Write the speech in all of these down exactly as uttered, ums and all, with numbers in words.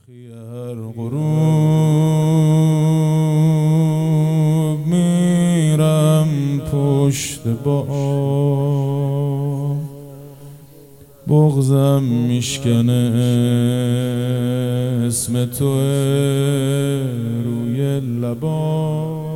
سرخی هر غروب میرم پشت بام، بغضم میشکنه اسم تو روی لبام.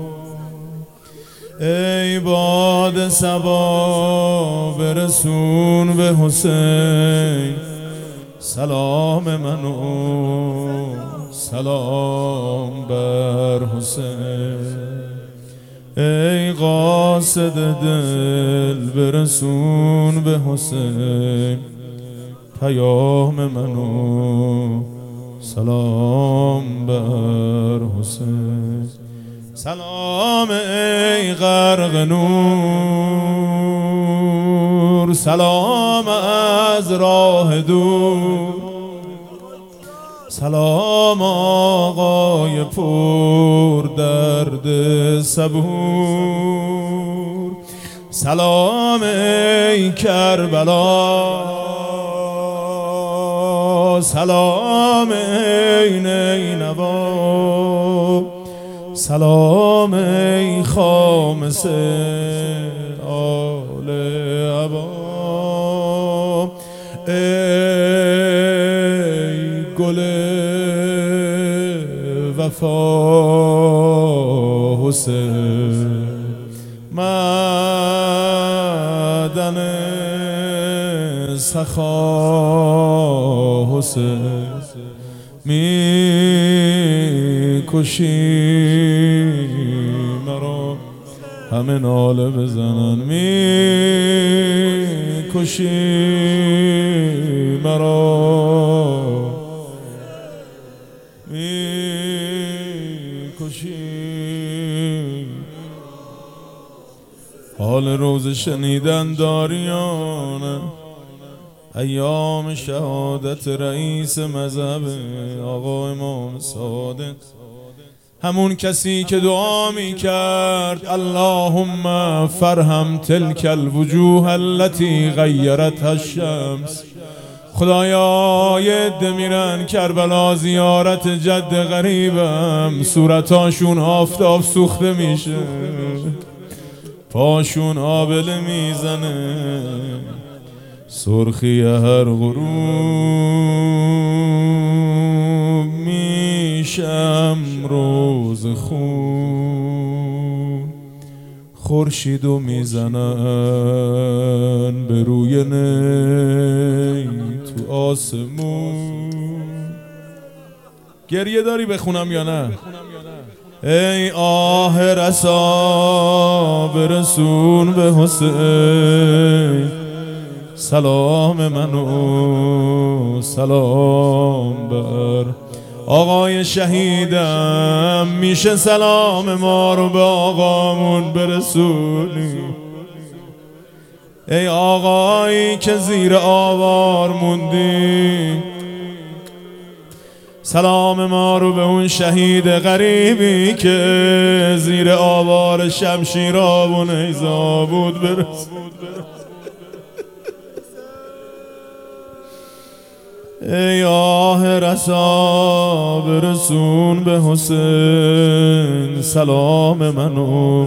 ای باد صبا برسون به حسین سلام منو، سلام بر حسین. ای قاصد دل برسون به حسین پیام منو، سلام بر حسین. سلام ای غرق نور، سلام از راه دور، سلام آقای پر درد صبور. سلام ای کربلا، سلام ای نینوا، سلام ای خامس آل عبا. ای گل وفا حسین، معدن سخا حسین. می کشی مرا همه ناله بزنن، می کشی مرا، می کشی. حال روز شنیدن داریانه، ایام شهادت رئیس مذهب آقا امام صادق، همون کسی که دعا می کرد اللهم فرهم تلک الوجوه التي غیرتها الشمس. خدایا یه عده میرن کربلا زیارت جد غریبم، صورتاشون آفتاب سوخته میشه، پاشون آبله میزنه، سرخی هر غروب میشم روز خون. خورشیدو میزنن به روی نی تو آسمون. گریه داری بخونم یا نه؟ ای آه رسا برسون به حسین سلام منو، سلام بر آقای شهیدم. میشه سلام ما رو به آقامون برسونی؟ ای آقایی که زیر آوار موندی، سلام ما رو به اون شهید غریبی که زیر آوار شمشیراب و نیزا بود برسون. ای آه رسا برسون به حسین سلام منو،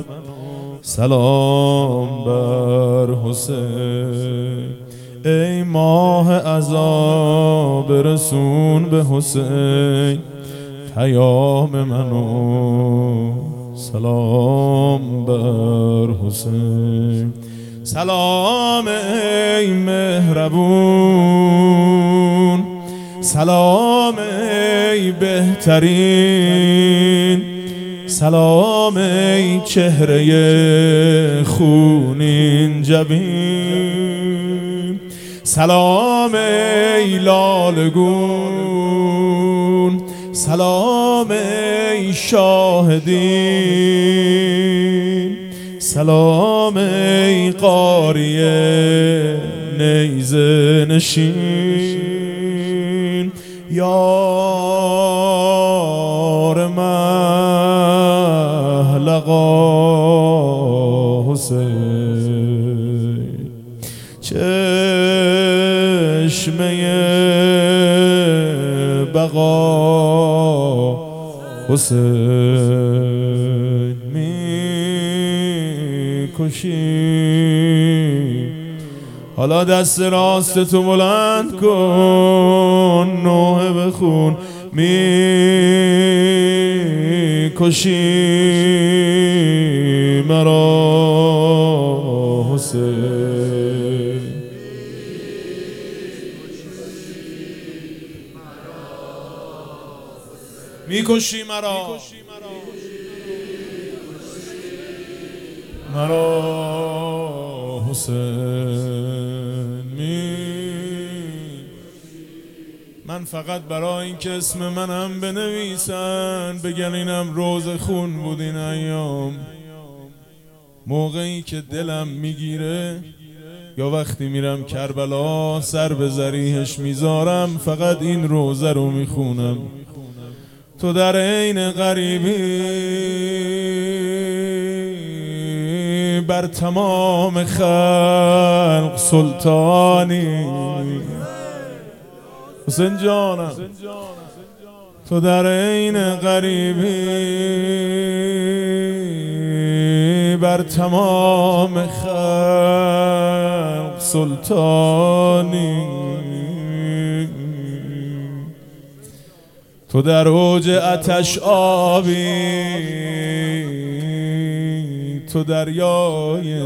سلام بر حسین. ای ماه عزا برسون به حسین پیام منو، سلام بر حسین. سلام ای مهربون، سلام ای بهترین، سلام ای چهره خونین جبین، سلام ای لالگون، سلام ای شاهدین، سلام ای قاریه نیزه نشین. یار محلقا حسین، چشمه بقا آقا حسین می کشی. حالا دست راست تو بلند کن، نوحه بخون می کشی مرا حسین. میکشی مرا مرا حسین می. من فقط برای این که اسم منم بنویسن بگن اینم روز خون بود این ایام، موقعی که دلم میگیره یا وقتی میرم کربلا سر به ضریحش میذارم فقط این روزه رو میخونم. تو در عین غریبی بر تمام خلق سلطانی. حسین جانم تو در عین غریبی بر تمام خلق سلطانی. تو در اوج آتش آبی، تو دریای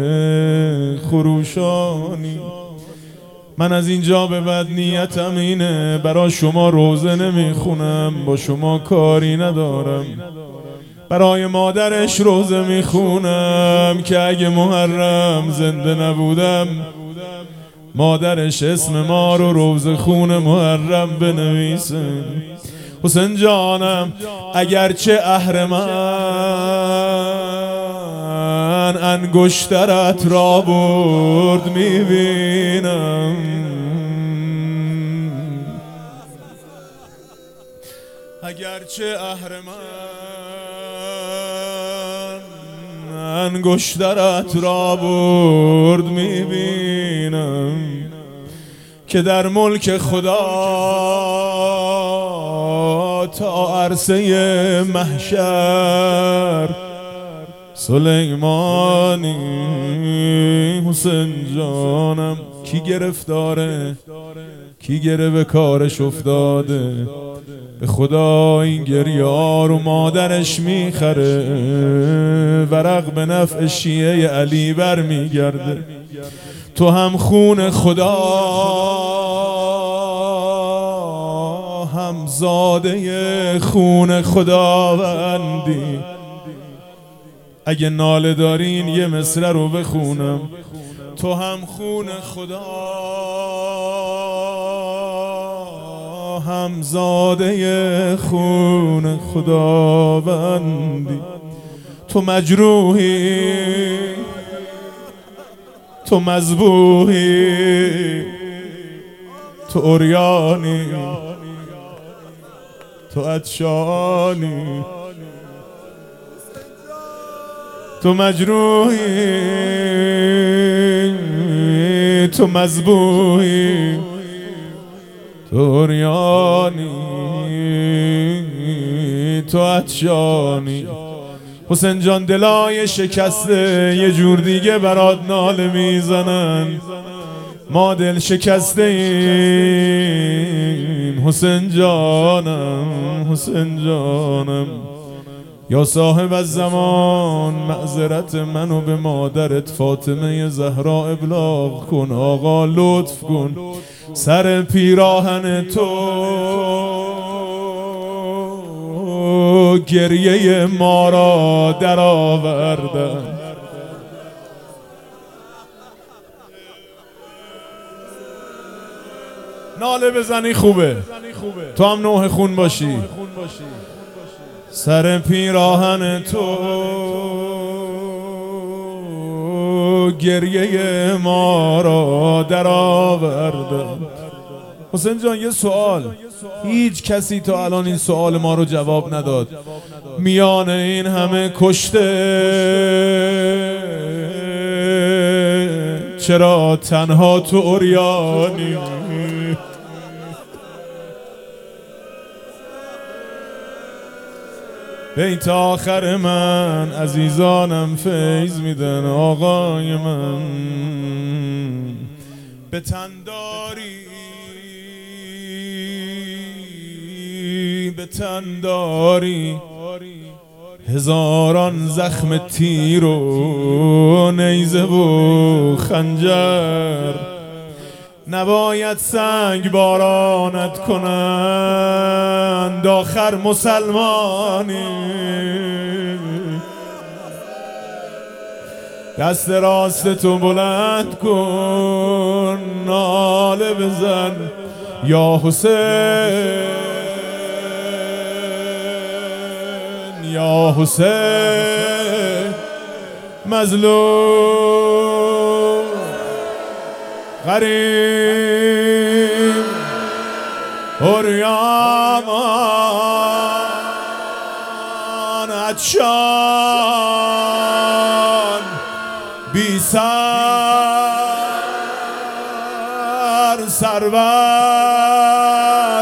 خروشانی. من از اینجا به بعد نیتم اینه برای شما روزه نمیخونم، با شما کاری ندارم. برای مادرش روزه میخونم که اگه محرم زنده نبودم مادرش اسم ما رو روزه خون محرم بنویسه. حسین جانم اگرچه اهرمن انگشترت را برد میبینم، اگرچه اهرمن انگشترت را برد میبینم که در ملک خدا تا عرصه محشر سلیمانی. حسین جانم کی گرفتاره، کی گره به کارش افتاده؟ به خدا این گریه رو مادرش میخره، ورق به نفع شیعه علی بر میگرده. تو هم خون خدا هم زاده خون خداوندی. اگه ناله دارین یه مصرع رو بخونم. تو هم خون خدا هم زاده خون خداوندی. تو مجروحی، تو مذبوحی، تو عریانی، تو عطشانی. تو مجروحی، تو مذبوحی، تو عریانی، تو عطشانی. حسین جان دلای شکسته یه جور دیگه برات ناله میزنن، ما دل شکسته ایم. حسین جانم، حسین جانم یا صاحب الزمان معذرت منو به مادرت فاطمه زهرا ابلاغ کن. آقا لطف کن سر پیراهن تو گریه ما را در آوردن. ناله بزنی خوبه، تو هم نوح خون باشی. سر پیراهن تو گریه ما را در آوردن. حسین جان یه سوال، هیچ کسی تا الان این سوال ما رو جواب نداد. میان این همه کشته چرا تنها تو عریانی؟ بیت آخر من عزیزانم فیض میدن آقای من. به تنداری به تنداری هزاران زخم تیر و نیزه و خنجر، نباید سنگ بارانت کنند آخر مسلمانی. دست راست تو بلند کن ناله بزن یا حسین یا حسین. مظلوم غریب عریان عطشان بی سر سرور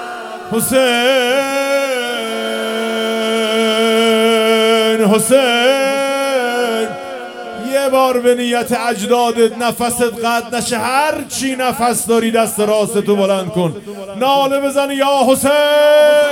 حسین حسین. یه بار به نیت اجدادت نفست قطع نشه، هر چی نفس داری دست راست تو بلند کن ناله بزن یا حسین.